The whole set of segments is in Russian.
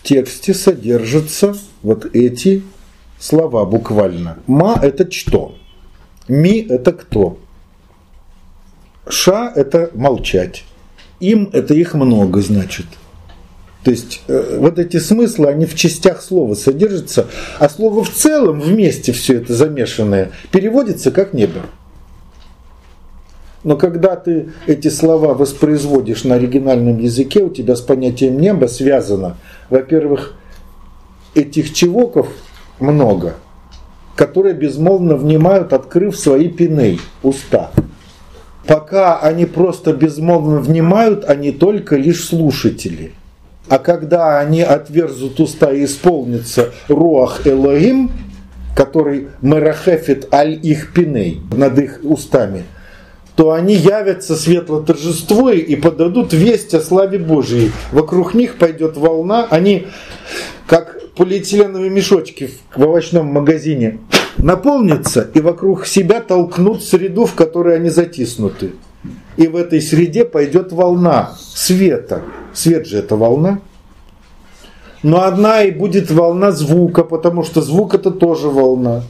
тексте содержатся вот эти слова буквально. Ма – это что? Ми – это кто? Ша – это молчать. Им – это их много, значит. То есть вот эти смыслы, они в частях слова содержатся, а слово в целом, вместе все это замешанное, переводится как небо. Но когда ты эти слова воспроизводишь на оригинальном языке, у тебя с понятием неба связано, во-первых, этих чевоков много, которые безмолвно внимают, открыв свои пиней, уста. Пока они просто безмолвно внимают, они только лишь слушатели. А когда они отверзут уста и исполнится руах Элоим, который мерахефит аль их пиней, над их устами, то они явятся светло торжествуя и подадут весть о славе Божией. Вокруг них пойдет волна, они, как полиэтиленовые мешочки в овощном магазине, наполнятся и вокруг себя толкнут среду, в которой они затиснуты. И в этой среде пойдет волна света. Свет же это волна. Но одна и будет волна звука, потому что звук это тоже волна.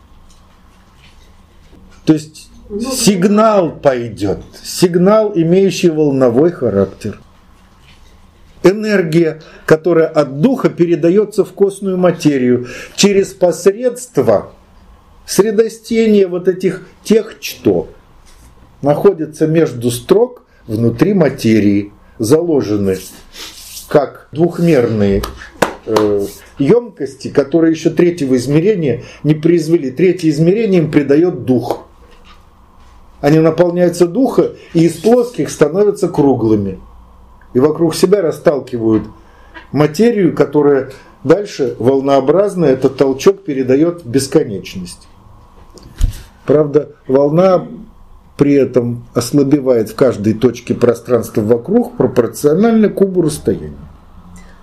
То есть сигнал пойдет. Сигнал, имеющий волновой характер. Энергия, которая от духа передается в косную материю через посредство средостения вот этих тех, что находятся между строк внутри материи, заложены как двухмерные емкости, которые еще третьего измерения не произвели. Третье измерение им придает дух. Они наполняются духа и из плоских становятся круглыми. И вокруг себя расталкивают материю, которая дальше волнообразно этот толчок передает в бесконечность. Правда, волна при этом ослабевает в каждой точке пространства вокруг пропорционально кубу расстояния.